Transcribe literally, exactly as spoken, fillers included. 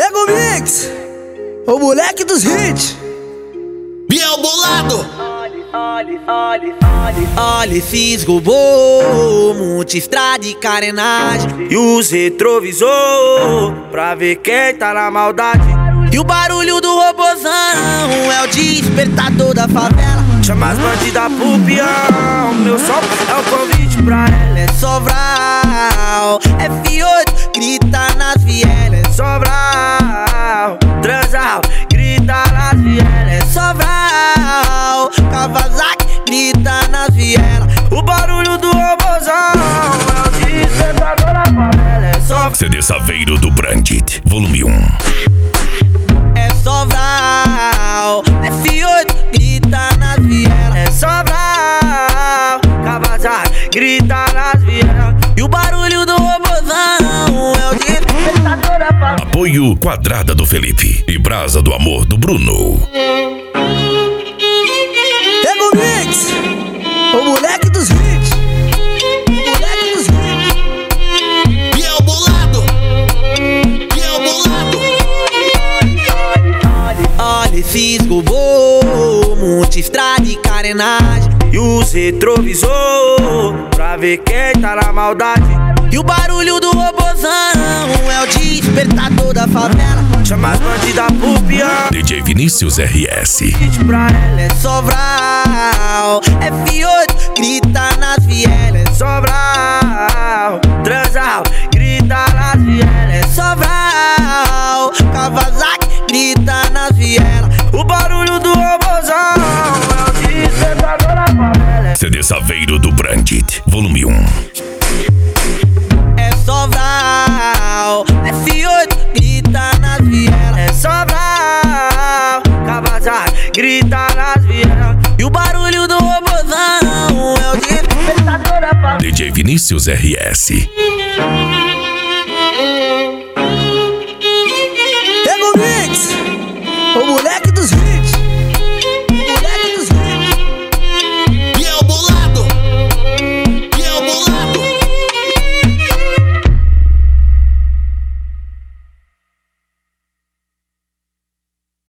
Pega o mix, o moleque dos hits. Biel bolado. Olhe, olhe, olhe, olhe, fisgo bom, multistrada e carenagem. E os retrovisor, pra ver quem tá na maldade. E o barulho do robozão é o despertador da favela. Chama as bandidas pro peão, meu som é o convite pra ela. É Sobral, F oito, grita nas vielas. É Sobral, Transal, grita nas vielas. É Sobral, Kawasaki, grita nas vielas. O barulho do robozão é o despertador da favela. É Sobral. C D Saveiro do Brandit, volume um. É Sobral, F oito, grita nas vielas. É Sobral, Kawasaki, grita nas vielas. E o barulho do robozão é o despertador da favela. Apoio Quadrada do Felipe e Brasa do Amor do Bruno. Pega o mix, o moleque dos hits. O moleque dos hits. Biel bolado. Biel bolado. Olhe, fisgo bom, multistrada e carenagem. E os retrovisor, pra ver quem tá na maldade. E o barulho do robozão é o despertador da favela. Chama as bandidas pro peão. D J Vinícius R S. Pra ela é Sobral, F oito, grita nas vielas. É Sobral, Transal, grita nas vielas. É Sobral, Kawasaki, grita nas vielas. O barulho do robozão é o despertador da favela. C D Saveiro do Brandit, volume um. É Sobral, F oito, grita nas vielas. É Sobral, Kawasaki, grita nas vielas. E o barulho do robozão é o despertador da favela. D J Vinícius R S.